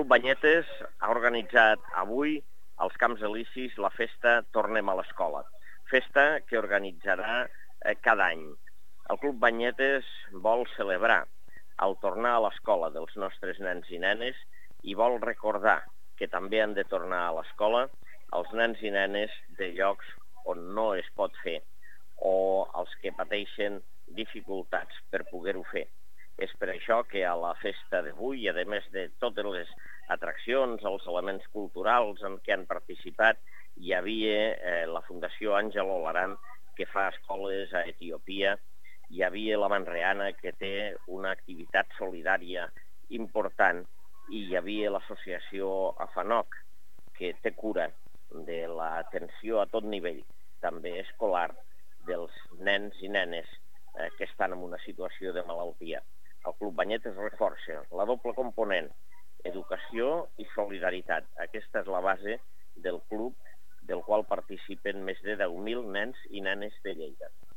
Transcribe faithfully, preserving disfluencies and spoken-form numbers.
Club Banyetes ha organitzat avui als Camps Elisis la festa Tornem a l'Escola, festa que organitzarà eh, cada any. El Club Banyetes vol celebrar el tornar a l'escola dels nostres nens i nenes i vol recordar que també han de tornar a l'escola els nens i nenes de llocs on no es pot fer o els que pateixen dificultats per poder-ho fer. És per això que a la festa d'avui, a més de totes les atraccions, els elements culturals en què han participat, hi havia eh, la Fundació Àngel Olaran, que fa escoles a Etiòpia, hi havia la Manreana, que té una activitat solidària important, i hi havia l'associació AFANOC, que té cura de l'atenció a tot nivell, també escolar, dels nens i nenes eh, que estan en una situació de malaltia. El Club Banyetes reforça la doble component, educació i solidaritat. Aquesta és la base del club, del qual participen més de deu mil nens i nenes de Lleida.